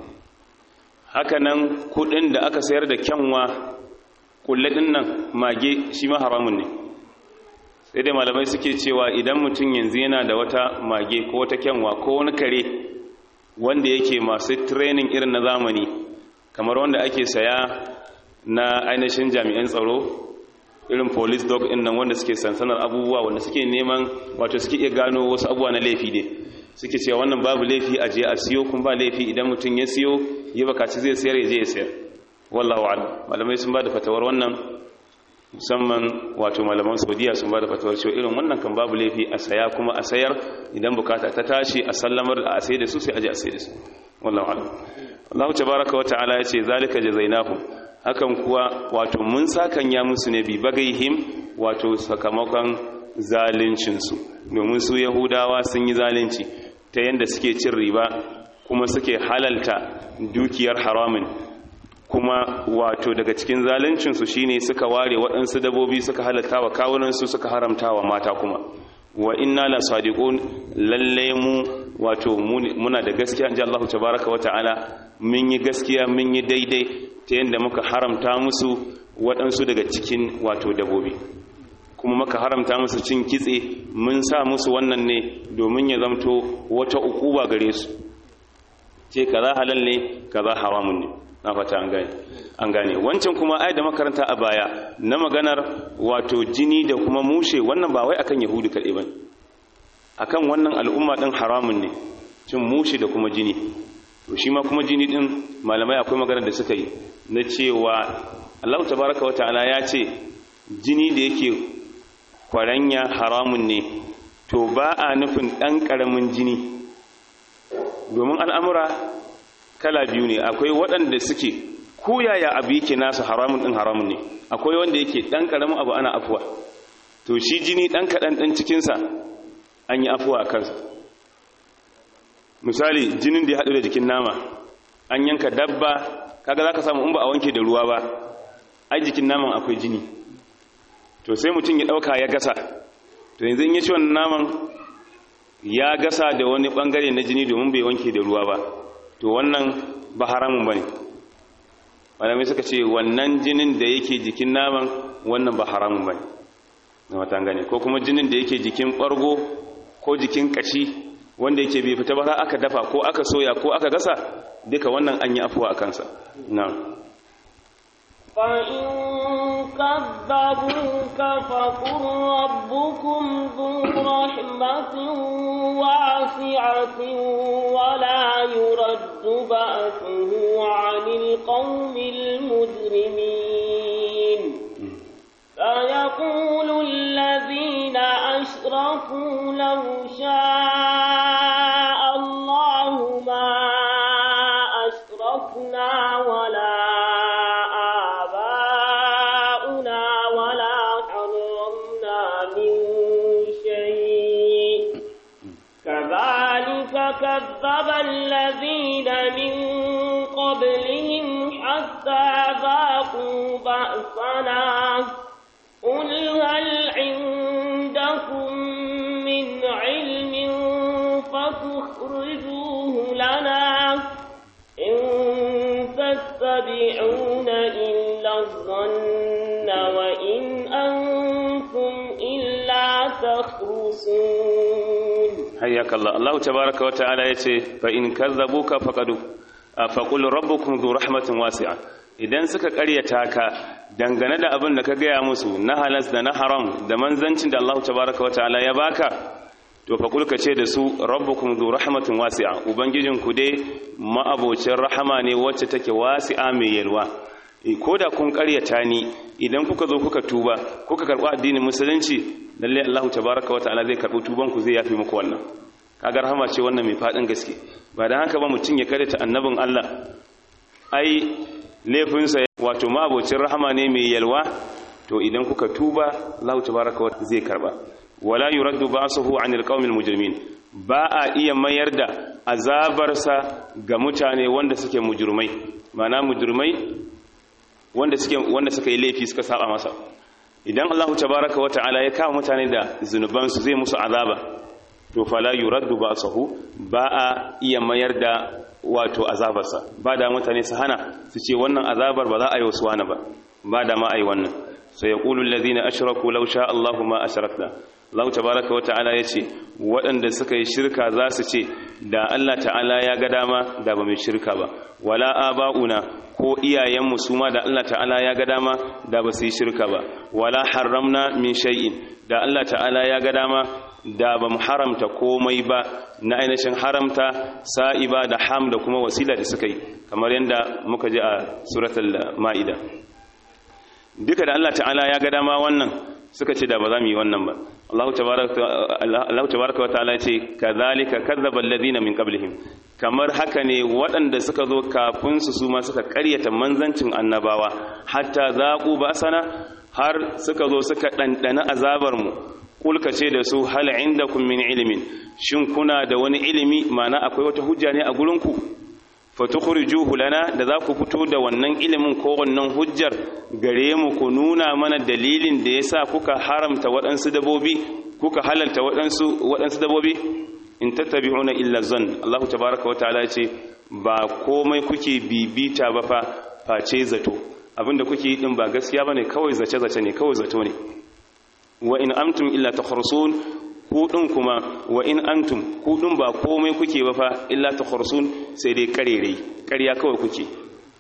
Hakanan kudin da aka sayar da kyanwa kulladin nan mage shi ma haramun ne. Sai dai malamai suke cewa idan mutum yanzu yana da wata mage ko wata kyanwa ko wani kare wanda yake masu training irin na zamani, kamar wanda ake saya na ainihin jami'an tsaro irin police dog din nan, wanda suke sansanar abubuwa, wanda suke neman wato suke iya gano wasu abubuwa na laifi ne, suke cewa wannan babu laifi a je a siyo, kun ba laifi idan mutum ya siyo ya bakaci zai sayar ya je ya sayar. Wallahu a'lam. Malamai sun ba da fatawar wannan, musamman wato malaman Saudiya sun ba da fatawar cewa irin wannan kan babu laifi a saya kuma a sayar, idan bukata ta tashi a sallamar a sai da su sai aje a sai da su. Wallahu a'lam. Allah tabaaraka wa ta'ala ya ce zalika jazainahum, hakan kuwa wato mun sakan ya musu ne bi bagaihim, wato sakamakon zalincin su, domin su Yahudawa sun yi zalunci ta yanda suke cin riba kuma suke halalta dukiyar haramin, kuma wato daga cikin zaluncinsu shine suka ware waɗansu dabobi suka halatta wa kawunansu suka haramta wa mata kuma. Wa inna la sadiqun, lalle mu wato muna da gaskiya inji Allah tabaaraka wa ta'ala, mun yi gaskiya mun yi daidai ta yanda muka haramta musu waɗansu daga cikin wato dabobi, kuma muka haramta musu cin kitse. Mun sa musu wannan ne domin ya zamto wata ukuba gare su, ce kaza halal ne kaza haramun ne. Na fata an gane an gane wancan kuma ayat da makaranta a baya na maganar wato jini da kuma mushe, wannan ba wai akan yahudu kaɗai bane, akan wannan al'umma din haramun ne cin mushi da kuma jini. To shi ma kuma jini din malamai akwai magana da suka yi na cewa Allah tabaraka wa ta'ala ya ce jini da yake kwaranya haramun ne, to ba a nufin ɗan ƙaramin jini, domin al'amura kala biyu ne. Akwai waɗanda suke koyaya abu yake nasu haramun ɗin haramun ne, akwai wanda yake ɗan ƙaramin abu ana afuwa. To shi jini ɗan kaɗan ɗan cikinsa an yi afuwa a kansa. Misali jinin da ya haɗu da jikin nama, an yanka dabba, kaga za ka samu in ba a wanke da ruwa ba, ai jikin naman akwai jini. To sai mutum ya ɗauka ya gasa, to yanzu in ya ci wannan naman ya gasa da wani ɓangare na jini domin bai wanke da ruwa ba, to wannan ba haramun ba ne. Malamai suka ce wannan jinin da yake jikin naman wannan ba haramun ba ne, na watan gane, ko kuma jinin da yake jikin ɓargo ko jikin ƙashi wanda yake bai fita ba za aka dafa ko aka soya ko aka gasa, duka wannan an yi afuwa a kansa. Na'am. فإن كذبوك فقل ربكم ذو رحمة واسعة ولا يرد بأسه عن القوم المجرمين. فيقول الذين أشركوا لو شاء الله ما أشركنا ولا كذب الذين من قبلهم حتى ذاقوا بأسنا قل هل عندكم من علم فتخرجوه لنا إن تتبعون إلا الظن وإن أنتم إلا تخرصون. حياك الله. الله تبارك وتعالى يتي فإن كذبوك فقد فقل ربكم ذو رحمة واسعة. idan suka ƙaryata ka dangane da abin da ka gaya musu na halas da na haram da manzancin da Allah tabaraka wa ta'ala ya baka, to fa kulka ce da su rabbukum dhu rahmatin wasi'a, ubangijinku dai ma'abocin rahama ne wacce take wasi'a mai yalwa. Ko da kun ƙaryata ni, idan kuka zo kuka tuba kuka karɓi addinin musulunci, lalle Allah tabaraka wa ta'ala zai karɓi tuban ku, zai yafi muku wannan. Kaga rahama ce wannan mai fadin gaske. Ba dan haka ba mutun ya karyata annabin Allah, ai laifinsa wato mabocin rahama ne mai yalwa, to idan kuka tuba Allah tabaraka wa zai karba. Wala yuraddu ba'suhu 'anil qaumil mujrimin, ba a iya mayar da azabarsa ga mutane wanda suke mujrimai, mana mujrimai wanda suke wanda suka yi laifi suka saba masa. Idan Allah tabaraka wa ta'ala ya kawo mutane da zunubansu zai musu azaba, to fala yuraddu ba'suhu, ba a iya mayar da wato azabarsa. Ba da mutane su hana su ce wannan azabar ba za a yi wasu wani ba, ba da ma a yi wannan. Sai ya ƙulu lalazina ashiraku lau sha Allahu ma ashirakna. Allah tabaraka wa ta'ala ya ce waɗanda suka yi shirka za su ce da Allah ta'ala ya ga dama da ba mai shirka ba, wala aba'una ko iyayenmu su ma da Allah ta'ala ya ga dama da ba su yi shirka ba, wala haramna min shay'in, da Allah ta'ala ya ga dama da ba mu haramta komai ba na ainihin haramta sa'iba da ham da kuma wasila da suka yi, kamar yadda muka ji a suratul ma'ida. Duka da Allah ta'ala ya ga dama wannan suka ce da ba za mu yi wannan ba. Allah tabaraka wa ta'ala ce kadhalika kadzdzaba alladhina min qablihim, kamar haka ne waɗanda suka zo kafin su su ma suka ƙaryata manzancin annabawa, hatta zaqu basana, har suka zo suka dandana azabar mu. Kulka ce da su hal indakum min ilmin, shin kuna da wani ilimi, mana akwai wata hujja ne a gurinku, fatukhrijuhu lana, da za ku fito da wannan ilimin ko wannan hujjar gare mu, ku nuna mana dalilin da yasa kuka haramta waɗansu dabobi kuka halalta waɗansu waɗansu dabobi. In tattabi'una illa zann, Allah tabaaraka wa ta'ala ce ba komai kuke bibita ba fa face zato, abinda kuke yi din ba gaskiya bane, kawai zace zace ne, kawai zato ne. Wa in antum illa takhrusun, ku din kuma wa in antum ku din ba komai kuke ba fa illa takhrusun, sai dai karere ƙarya kawai kuke.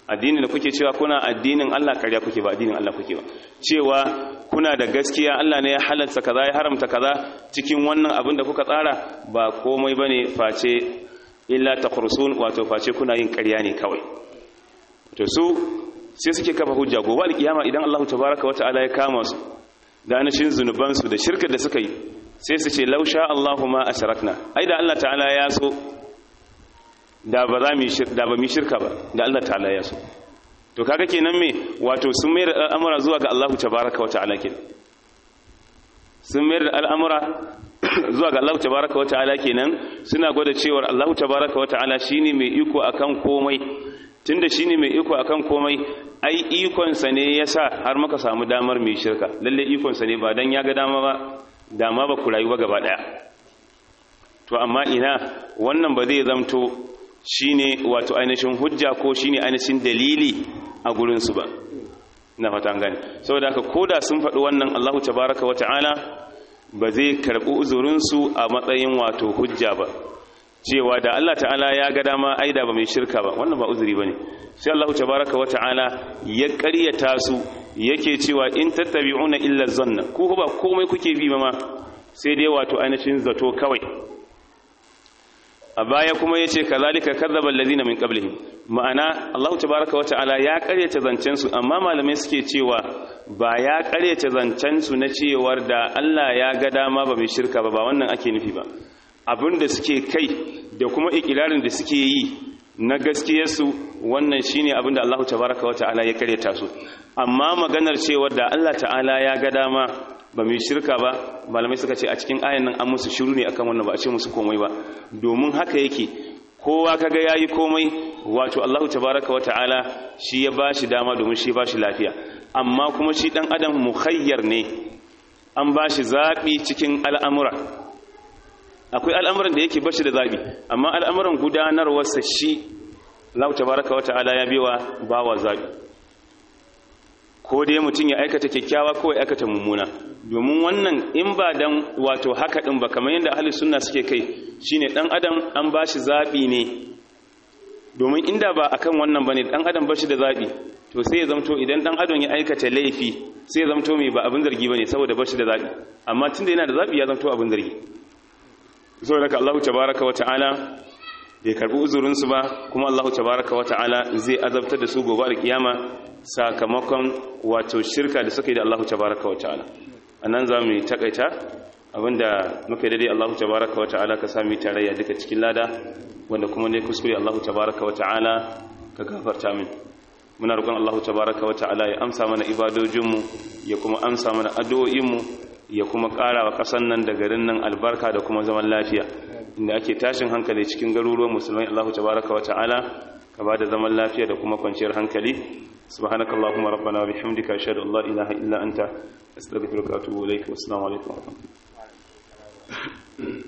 addinin da kuke cewa kuna addinin Allah ƙarya kuke ba addinin Allah kuke ba cewa kuna da gaskiya Allah ne ya halalta kaza ya haramta kaza cikin wannan abin da kuka tsara ba komai bane face illa takhrusun wato face kuna yin ƙarya ne kawai to su sai suke kafa hujja gobe alkiyama idan Allah tabaaraka wa ta'ala ya kama su da anashin zunuban su da shirkar da suka yi sai su ce lausha Allahu ma asharakna ai da Allah ta'ala ya so da ba za mu da ba mu shirka ba da Allah ta'ala ya so to kaga kenan me wato sun mayar da al'amura zuwa ga Allah tabaaraka wa ta'ala kenan sun mayar da al'amura zuwa ga Allah tabaaraka wa ta'ala kenan suna gwada cewa Allah tabaaraka wa ta'ala shine mai iko akan komai tunda shine mai iko akan komai ai ikon sa ne yasa har muka samu damar mai shirka lalle ikon sa ne ba dan ya ga dama ba dama ba ku rayuwa gaba daya to amma ina wannan ba zai zamto shine wato ainihin hujja ko shine ainihin dalili a gurin su ba na fata gani saboda haka koda sun faɗi wannan Allahu tabaaraka wa ta'ala ba zai karɓi uzurin su a matsayin wato hujja ba cewa da Allah ta'ala ya ga dama aida ba mai shirka ba wannan ba uzuri bane sai Allahu tabaaraka wa ta'ala ya ƙaryata su yake cewa in tattabi'una illa zanna ku ba komai kuke bi ma sai dai wato ainihin zato kawai a baya kuma yace kazalika kadzaba allazina min qablihim ma'ana Allah tabaaraka wa ta'ala ya karyata zancen su amma malamai suke cewa ba ya karyata zancen su na cewar da Allah ya ga dama ba mai shirka ba ba wannan ake nufi ba abinda suke kai da kuma ikirarin da suke yi na gaskiyar su wannan shine abinda Allah tabaaraka wa ta'ala ya karyata su amma maganar cewar da Allah ta'ala ya ga dama ba mai shirka ba malamai suka ce a cikin ayan nan an musu shiru ne akan wannan ba a ce musu komai ba domin haka yake kowa kaga yayi komai wato Allahu tabaaraka wa ta'ala shi ya bashi dama domin shi bashi lafiya amma kuma shi dan adam mukhayyar ne an bashi zabi cikin al'amura akwai al'amuran da yake bashi da zabi amma al'amuran gudanarwar sa shi Allahu tabaaraka wa ta'ala ya biwa bawa zabi ko dai mutum ya aikata kyakkyawa ko ya aikata mummuna domin wannan in ba dan wato haka din ba kamar yadda ahli sunna suke kai shine dan adam an bashi zabi ne domin inda ba akan wannan bane dan adam bashi da zabi to sai ya zamto idan dan adam ya aikata laifi sai ya zamto mai ba abin zargi bane saboda bashi da zabi amma tunda yana da zabi ya zamto abin zargi saboda haka Allah tabaaraka wa ta'ala bai karbi uzurin su ba kuma Allah tabaaraka wa ta'ala zai azabtar da su gobe alkiyama sakamakon wato shirka da suka yi da Allah tabaaraka wa ta'ala anan zamu yi takaita abinda muka yi dai Allah tabaaraka wa ta'ala ka sami tarayya duka cikin lada wanda kuma ne kuskure Allah tabaaraka wa ta'ala ka gafarta min muna roƙon Allah tabaaraka wa ta'ala ya amsa mana ibadojinmu ya kuma amsa mana addu'o'inmu ya kuma ƙara wa ƙasar nan da garin nan albarka da kuma zaman lafiya inda ake tashin hankali cikin garuruwan musulmai Allah tabaaraka wa ta'ala ka bada zaman lafiya da kuma kwanciyar hankali subhanakallahumma rabbana wa bihamdika ashhadu an la ilaha illa anta astaghfiruka wa atubu ilaik wa assalamu alaikum wa rahmatullahi